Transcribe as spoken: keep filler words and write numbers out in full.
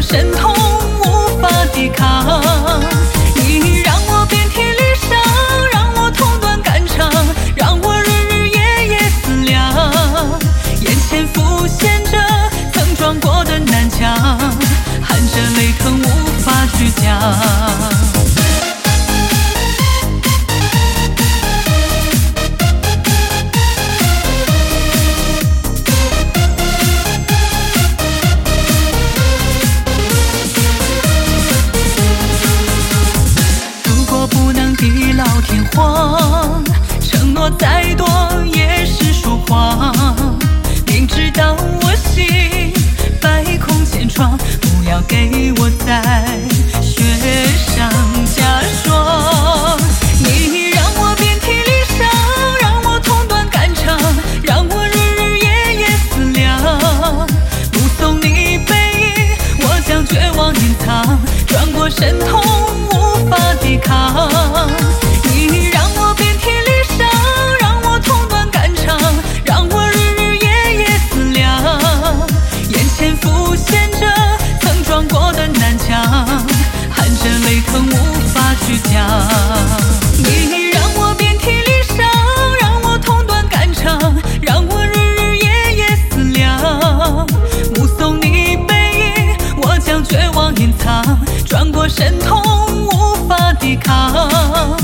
神痛无法抵抗。你让我遍体鳞伤，让我痛断肝肠，让我日日夜夜思量。眼前浮现着曾撞过的南墙，含着泪疼无法去讲。地老天荒，承诺再多也是说谎。明知道我心百孔千疮，不要给我再雪上加霜。你让我遍体鳞伤，让我痛断肝肠，让我日日夜夜思量。目送你背影，我将绝望隐藏，转过身痛无法抵抗。你让我遍体鳞伤，让我痛断肝肠，让我日日夜夜思量。眼前浮现着曾撞过的南墙，含着泪疼无法去讲。你让我遍体鳞伤，让我痛断肝肠，让我日日夜夜思量。目送你背影，我将绝望隐藏，转过身痛无法抵抗。